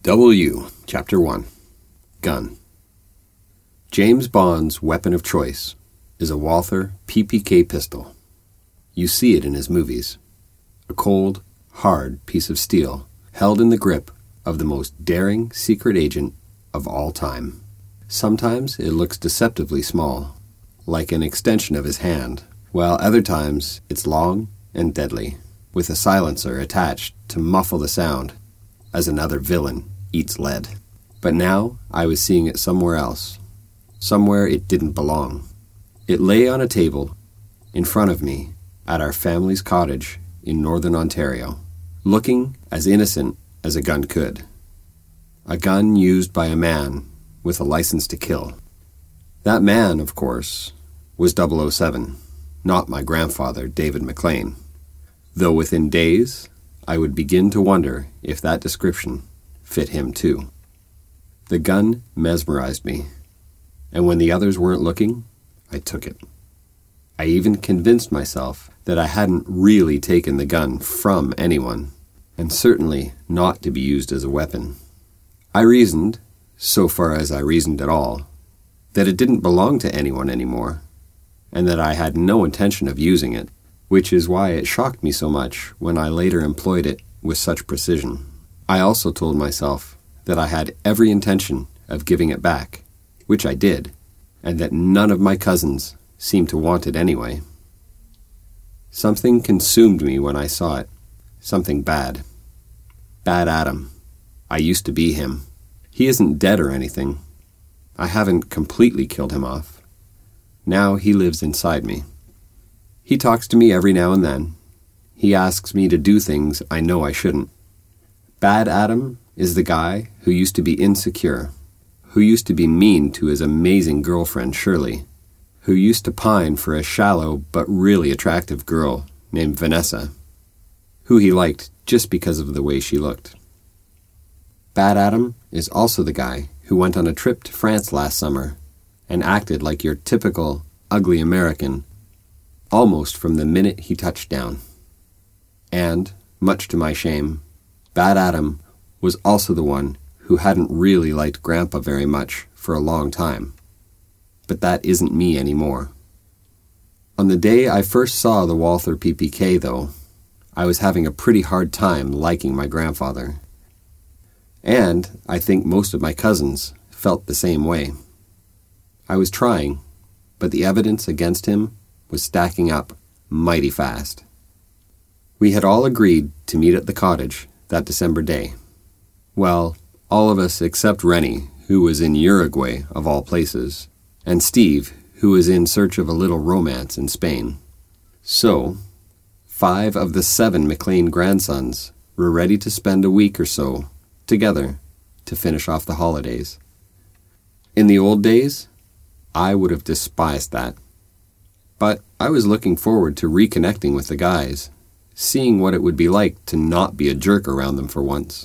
W. Chapter 1. Gun. James Bond's weapon of choice is a Walther PPK pistol. You see it in his movies. A cold, hard piece of steel held in the grip of the most daring secret agent of all time. Sometimes it looks deceptively small, like an extension of his hand, while other times it's long and deadly, with a silencer attached to muffle the sound as another villain eats lead. But now I was seeing it somewhere else, somewhere it didn't belong. It lay on a table in front of me at our family's cottage in northern Ontario, looking as innocent as a gun could. A gun used by a man with a license to kill. That man, of course, was 007, not my grandfather, David McLean, though within days I would begin to wonder if that description fit him too. The gun mesmerized me, and when the others weren't looking, I took it. I even convinced myself that I hadn't really taken the gun from anyone, and certainly not to be used as a weapon. I reasoned, so far as I reasoned at all, that it didn't belong to anyone anymore, and that I had no intention of using it, which is why it shocked me so much when I later employed it with such precision. I also told myself that I had every intention of giving it back, which I did, and that none of my cousins seemed to want it anyway. Something consumed me when I saw it. Something bad. Bad Adam. I used to be him. He isn't dead or anything. I haven't completely killed him off. Now he lives inside me. He talks to me every now and then. He asks me to do things I know I shouldn't. Bad Adam is the guy who used to be insecure, who used to be mean to his amazing girlfriend Shirley, who used to pine for a shallow but really attractive girl named Vanessa, who he liked just because of the way she looked. Bad Adam is also the guy who went on a trip to France last summer and acted like your typical ugly American almost from the minute he touched down. And, much to my shame, Bad Adam was also the one who hadn't really liked Grandpa very much for a long time. But that isn't me anymore. On the day I first saw the Walther PPK, though, I was having a pretty hard time liking my grandfather. And I think most of my cousins felt the same way. I was trying, but the evidence against him was stacking up mighty fast. We had all agreed to meet at the cottage that December day. Well, all of us except Rennie, who was in Uruguay of all places, and Steve, who was in search of a little romance in Spain. So, 5 of the 7 McLean grandsons were ready to spend a week or so together to finish off the holidays. In the old days, I would have despised that. But I was looking forward to reconnecting with the guys, seeing what it would be like to not be a jerk around them for once.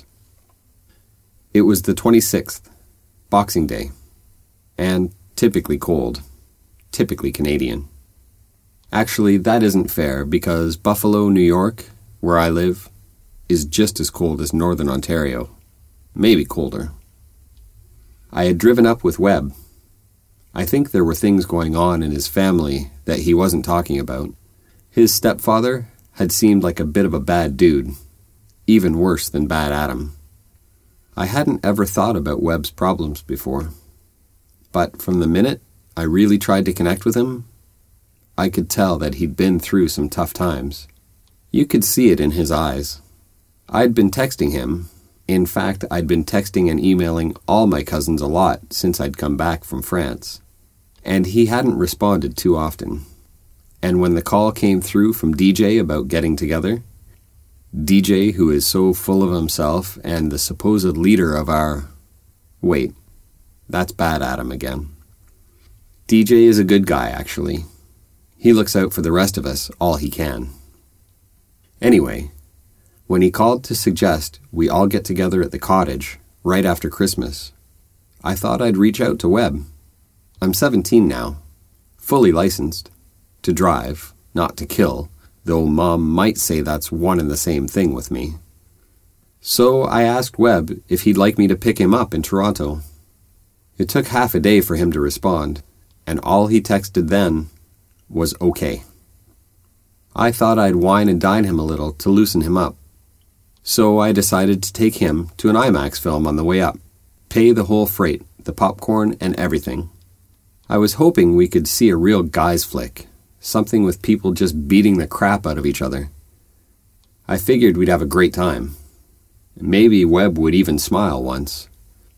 It was the 26th, Boxing Day, and typically cold, typically Canadian. Actually, that isn't fair because Buffalo, New York, where I live, is just as cold as northern Ontario, maybe colder. I had driven up with Webb. I think there were things going on in his family that he wasn't talking about. His stepfather had seemed like a bit of a bad dude, even worse than Bad Adam. I hadn't ever thought about Webb's problems before, but from the minute I really tried to connect with him, I could tell that he'd been through some tough times. You could see it in his eyes. I'd been texting him. In fact, I'd been texting and emailing all my cousins a lot since I'd come back from France, and he hadn't responded too often. And when the call came through from DJ about getting together, DJ, who is so full of himself and the supposed leader of our... Wait, that's Bad Adam again. DJ is a good guy, actually. He looks out for the rest of us all he can. Anyway, when he called to suggest we all get together at the cottage right after Christmas, I thought I'd reach out to Webb. I'm 17 now, fully licensed, to drive, not to kill, though Mom might say that's one and the same thing with me. So I asked Webb if he'd like me to pick him up in Toronto. It took half a day for him to respond, and all he texted then was okay. I thought I'd wine and dine him a little to loosen him up. So I decided to take him to an IMAX film on the way up, pay the whole freight, the popcorn and everything. I was hoping we could see a real guys flick, something with people just beating the crap out of each other. I figured we'd have a great time. Maybe Webb would even smile once.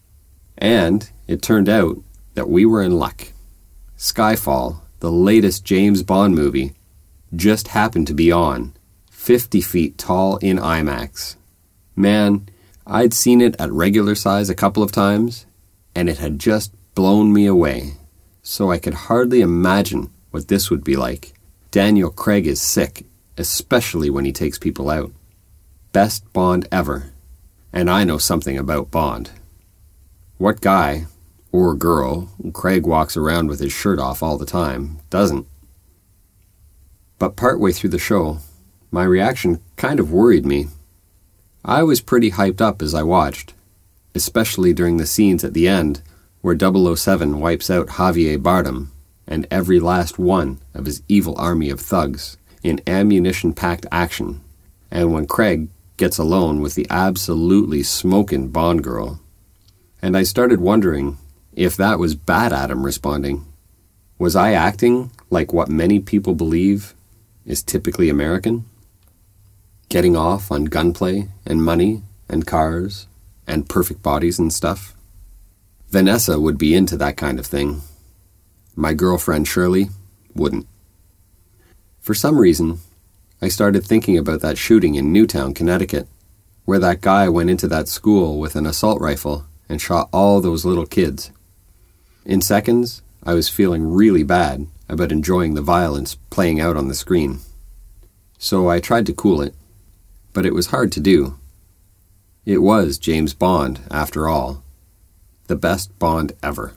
And it turned out that we were in luck. Skyfall, the latest James Bond movie, just happened to be on, 50 feet tall in IMAX. Man, I'd seen it at regular size a couple of times, and it had just blown me away. So I could hardly imagine what this would be like. Daniel Craig is sick, especially when he takes people out. Best Bond ever. And I know something about Bond. What guy, or girl, Craig walks around with his shirt off all the time, doesn't? But partway through the show, my reaction kind of worried me. I was pretty hyped up as I watched, especially during the scenes at the end where 007 wipes out Javier Bardem and every last one of his evil army of thugs in ammunition-packed action, and when Craig gets alone with the absolutely smokin' Bond girl. And I started wondering if that was Bad Adam responding. Was I acting like what many people believe is typically American? Getting off on gunplay and money and cars and perfect bodies and stuff? Vanessa would be into that kind of thing. My girlfriend Shirley wouldn't. For some reason, I started thinking about that shooting in Newtown, Connecticut, where that guy went into that school with an assault rifle and shot all those little kids. In seconds, I was feeling really bad about enjoying the violence playing out on the screen. So I tried to cool it, but it was hard to do. It was James Bond, after all. The best Bond ever.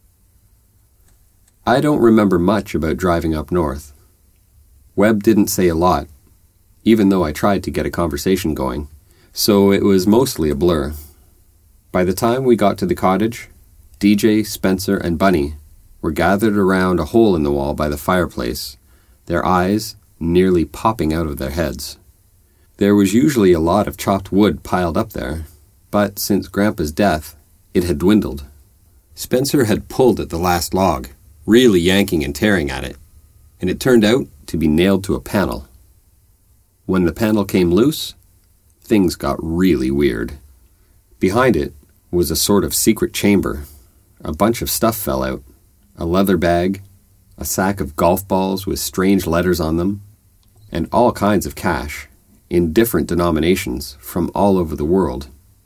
I don't remember much about driving up north. Webb didn't say a lot, even though I tried to get a conversation going, so it was mostly a blur. By the time we got to the cottage, DJ, Spencer, and Bunny were gathered around a hole in the wall by the fireplace, their eyes nearly popping out of their heads. There was usually a lot of chopped wood piled up there, but since Grandpa's death, it had dwindled. Spencer had pulled at the last log, really yanking and tearing at it, and it turned out to be nailed to a panel. When the panel came loose, things got really weird. Behind it was a sort of secret chamber. A bunch of stuff fell out. A leather bag, a sack of golf balls with strange letters on them, and all kinds of cash, in different denominations from all over the world.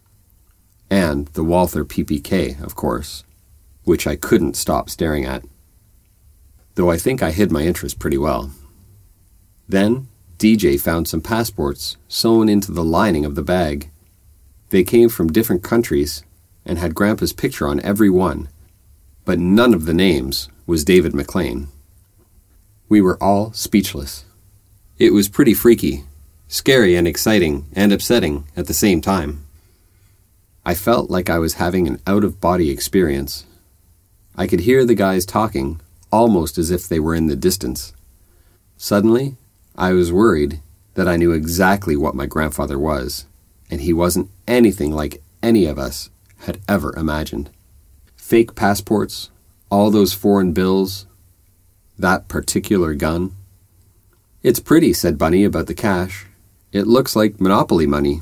And the Walther PPK, of course, which I couldn't stop staring at. Though I think I hid my interest pretty well. Then, DJ found some passports sewn into the lining of the bag. They came from different countries and had Grandpa's picture on every one, but none of the names was David McLean. We were all speechless. It was pretty freaky, scary and exciting and upsetting at the same time. I felt like I was having an out-of-body experience. I could hear the guys talking, almost as if they were in the distance. Suddenly, I was worried that I knew exactly what my grandfather was, and he wasn't anything like any of us had ever imagined. Fake passports, all those foreign bills, that particular gun. "It's pretty," said Bunny about the cash. "It looks like Monopoly money."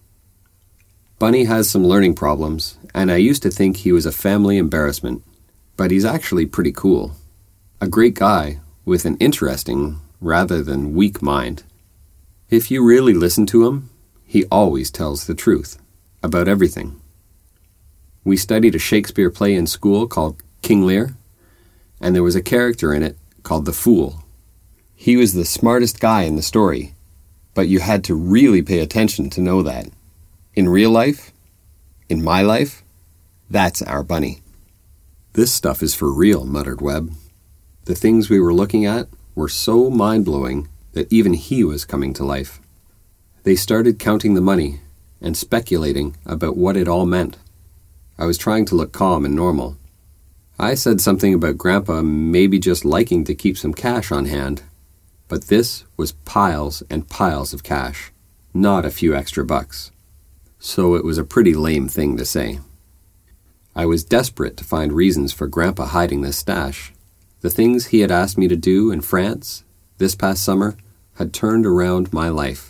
Bunny has some learning problems, and I used to think he was a family embarrassment, but he's actually pretty cool. A great guy with an interesting, rather than weak mind. If you really listen to him, he always tells the truth about everything. We studied a Shakespeare play in school called King Lear, and there was a character in it called the Fool. He was the smartest guy in the story, but you had to really pay attention to know that. In real life, in my life, that's our Bunny. "This stuff is for real," muttered Webb. The things we were looking at were so mind-blowing that even he was coming to life. They started counting the money, and speculating about what it all meant. I was trying to look calm and normal. I said something about Grandpa maybe just liking to keep some cash on hand, but this was piles and piles of cash, not a few extra bucks. So it was a pretty lame thing to say. I was desperate to find reasons for Grandpa hiding this stash. The things he had asked me to do in France this past summer had turned around my life.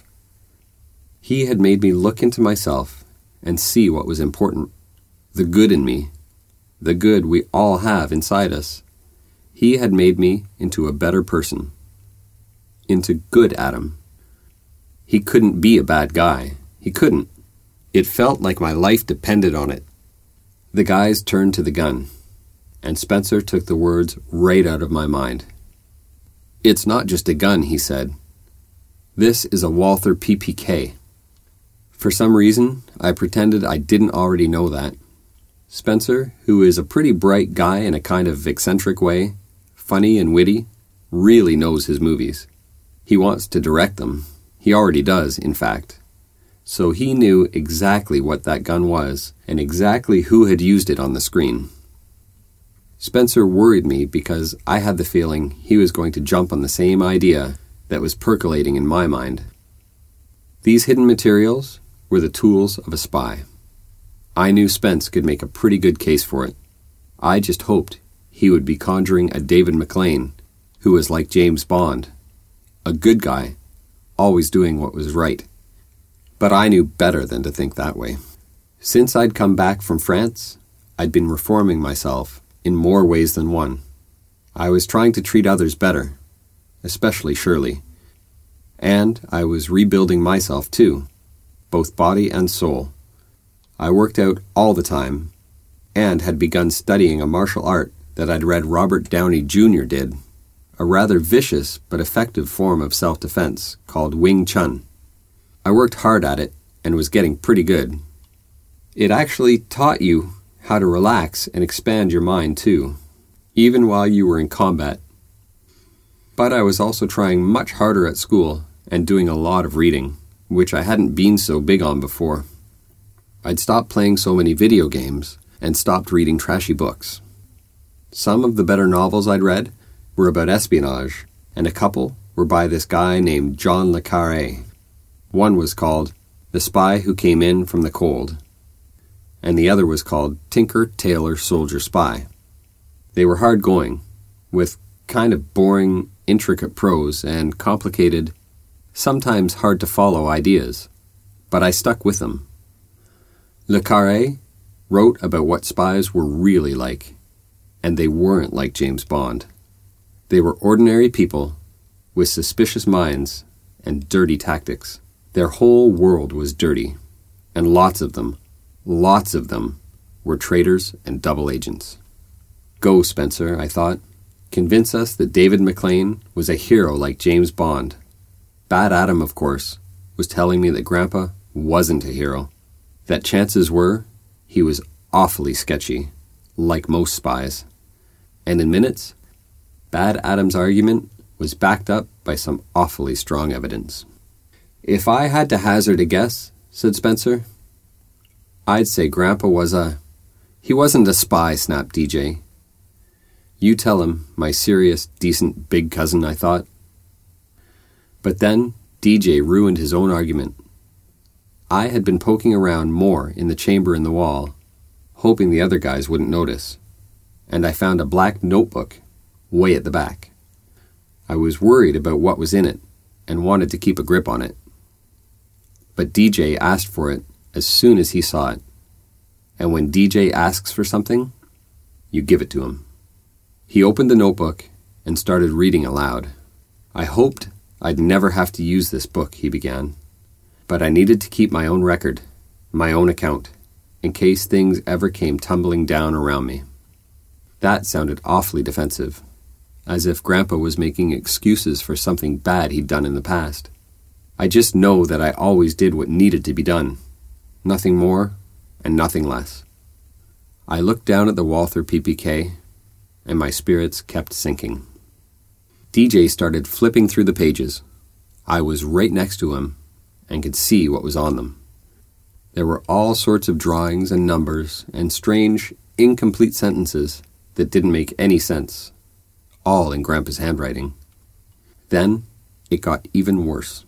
He had made me look into myself and see what was important, the good in me, the good we all have inside us. He had made me into a better person, into good Adam. He couldn't be a bad guy. He couldn't. It felt like my life depended on it. The guys turned to the gun, and Spencer took the words right out of my mind. "It's not just a gun," he said. "This is a Walther PPK." For some reason, I pretended I didn't already know that. Spencer, who is a pretty bright guy in a kind of eccentric way, funny and witty, really knows his movies. He wants to direct them. He already does, in fact. So he knew exactly what that gun was and exactly who had used it on the screen. Spencer worried me because I had the feeling he was going to jump on the same idea that was percolating in my mind. These hidden materials were the tools of a spy. I knew Spence could make a pretty good case for it. I just hoped he would be conjuring a David McLean who was like James Bond, a good guy, always doing what was right. But I knew better than to think that way. Since I'd come back from France, I'd been reforming myself in more ways than one. I was trying to treat others better, especially Shirley. And I was rebuilding myself too, both body and soul. I worked out all the time, and had begun studying a martial art that I'd read Robert Downey Jr. did, a rather vicious but effective form of self-defense called Wing Chun. I worked hard at it and was getting pretty good. It actually taught you how to relax and expand your mind too, even while you were in combat. But I was also trying much harder at school and doing a lot of reading, which I hadn't been so big on before. I'd stopped playing so many video games and stopped reading trashy books. Some of the better novels I'd read were about espionage, and a couple were by this guy named John le Carré. One was called The Spy Who Came In From the Cold, and the other was called Tinker, Tailor, Soldier, Spy. They were hard-going, with kind of boring, intricate prose and complicated, sometimes hard-to-follow ideas, but I stuck with them. Le Carré wrote about what spies were really like, and they weren't like James Bond. They were ordinary people with suspicious minds and dirty tactics. Their whole world was dirty, and lots of them, were traitors and double agents. Go, Spencer, I thought. Convince us that David McLean was a hero like James Bond. Bad Adam, of course, was telling me that Grandpa wasn't a hero, that chances were he was awfully sketchy, like most spies. And in minutes, Bad Adam's argument was backed up by some awfully strong evidence. "If I had to hazard a guess," said Spencer, "I'd say Grandpa was He wasn't a spy," snapped DJ. "You tell him, my serious, decent big cousin," I thought. But then DJ ruined his own argument. I had been poking around more in the chamber in the wall, hoping the other guys wouldn't notice, and I found a black notebook way at the back. I was worried about what was in it and wanted to keep a grip on it. But DJ asked for it as soon as he saw it. And when DJ asks for something, you give it to him. He opened the notebook and started reading aloud. "I hoped I'd never have to use this book," he began. "But I needed to keep my own record, my own account, in case things ever came tumbling down around me." That sounded awfully defensive, as if Grandpa was making excuses for something bad he'd done in the past. I just know that I always did what needed to be done. Nothing more and nothing less. I looked down at the Walther PPK, and my spirits kept sinking. DJ started flipping through the pages. I was right next to him and could see what was on them. There were all sorts of drawings and numbers and strange, incomplete sentences that didn't make any sense, all in Grandpa's handwriting. Then it got even worse.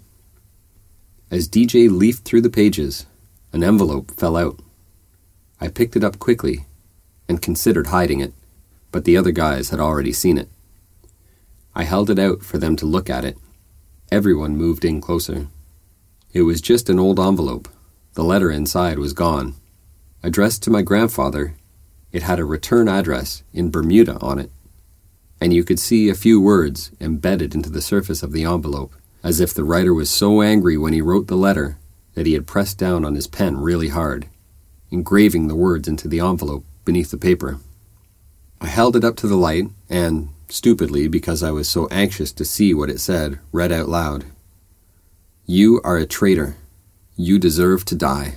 As DJ leafed through the pages, an envelope fell out. I picked it up quickly and considered hiding it, but the other guys had already seen it. I held it out for them to look at it. Everyone moved in closer. It was just an old envelope. The letter inside was gone. Addressed to my grandfather, it had a return address in Bermuda on it, and you could see a few words embedded into the surface of the envelope, as if the writer was so angry when he wrote the letter that he had pressed down on his pen really hard, engraving the words into the envelope beneath the paper. I held it up to the light and, stupidly because I was so anxious to see what it said, read out loud, "You are a traitor. You deserve to die."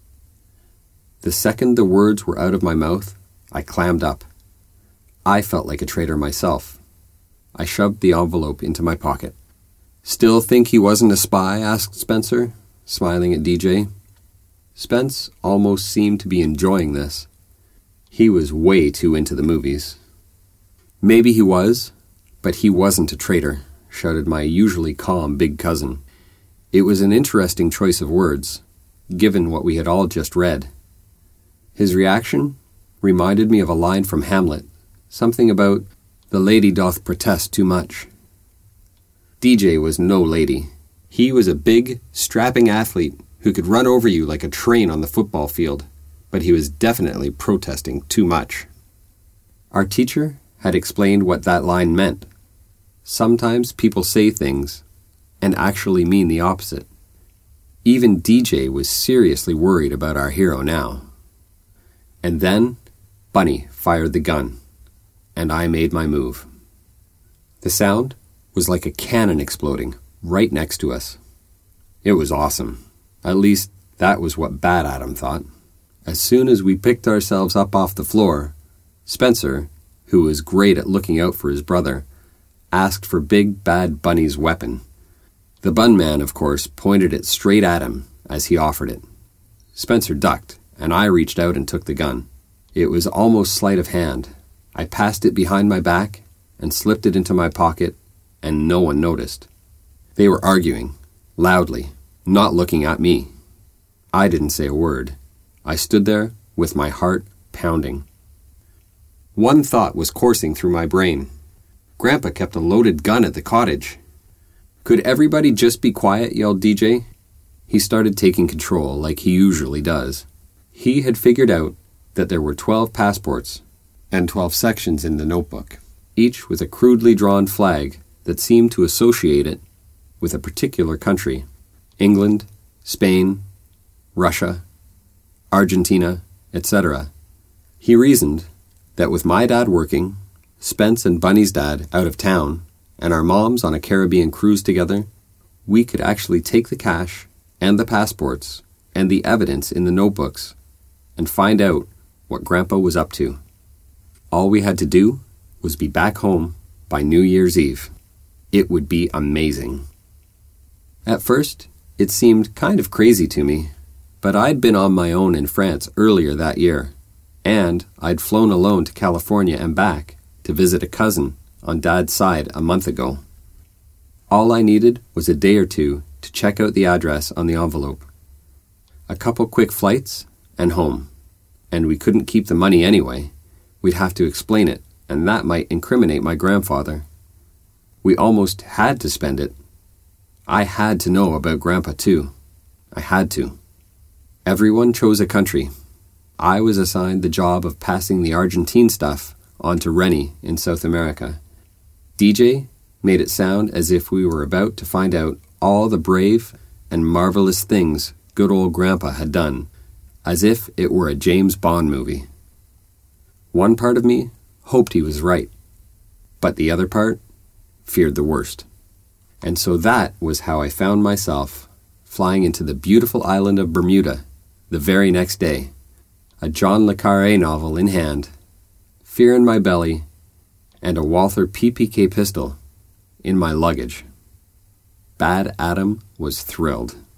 The second the words were out of my mouth, I clammed up. I felt like a traitor myself. I shoved the envelope into my pocket. "Still think he wasn't a spy?" asked Spencer, smiling at DJ. Spence almost seemed to be enjoying this. He was way too into the movies. "Maybe he was, but he wasn't a traitor," shouted my usually calm big cousin. It was an interesting choice of words, given what we had all just read. His reaction reminded me of a line from Hamlet, something about, "The lady doth protest too much." DJ was no lady. He was a big, strapping athlete who could run over you like a train on the football field, but he was definitely protesting too much. Our teacher had explained what that line meant. Sometimes people say things and actually mean the opposite. Even DJ was seriously worried about our hero now. And then Bunny fired the gun, and I made my move. The sound was like a cannon exploding right next to us. It was awesome. At least that was what Bad Adam thought. As soon as we picked ourselves up off the floor, Spencer, who was great at looking out for his brother, asked for Big Bad Bunny's weapon. The bun man, of course, pointed it straight at him as he offered it. Spencer ducked, and I reached out and took the gun. It was almost sleight of hand. I passed it behind my back and slipped it into my pocket, and no one noticed. They were arguing, loudly, not looking at me. I didn't say a word. I stood there with my heart pounding. One thought was coursing through my brain. Grandpa kept a loaded gun at the cottage. "Could everybody just be quiet?" yelled DJ. He started taking control like he usually does. He had figured out that there were 12 passports and 12 sections in the notebook, each with a crudely drawn flag that seemed to associate it with a particular country: England, Spain, Russia, Argentina, etc. He reasoned that with my dad working, Spence and Bunny's dad out of town, and our moms on a Caribbean cruise together, we could actually take the cash and the passports and the evidence in the notebooks and find out what Grandpa was up to. All we had to do was be back home by New Year's Eve. It would be amazing. At first, it seemed kind of crazy to me, but I'd been on my own in France earlier that year, and I'd flown alone to California and back to visit a cousin on Dad's side a month ago. All I needed was a day or two to check out the address on the envelope. A couple quick flights and home. And we couldn't keep the money anyway. We'd have to explain it, and that might incriminate my grandfather. We almost had to spend it. I had to know about Grandpa too. I had to. Everyone chose a country. I was assigned the job of passing the Argentine stuff on to Rennie in South America. DJ made it sound as if we were about to find out all the brave and marvelous things good old Grandpa had done, as if it were a James Bond movie. One part of me hoped he was right, but the other part feared the worst. And so that was how I found myself flying into the beautiful island of Bermuda the very next day, a John le Carré novel in hand, fear in my belly, and a Walther PPK pistol in my luggage. Bad Adam was thrilled.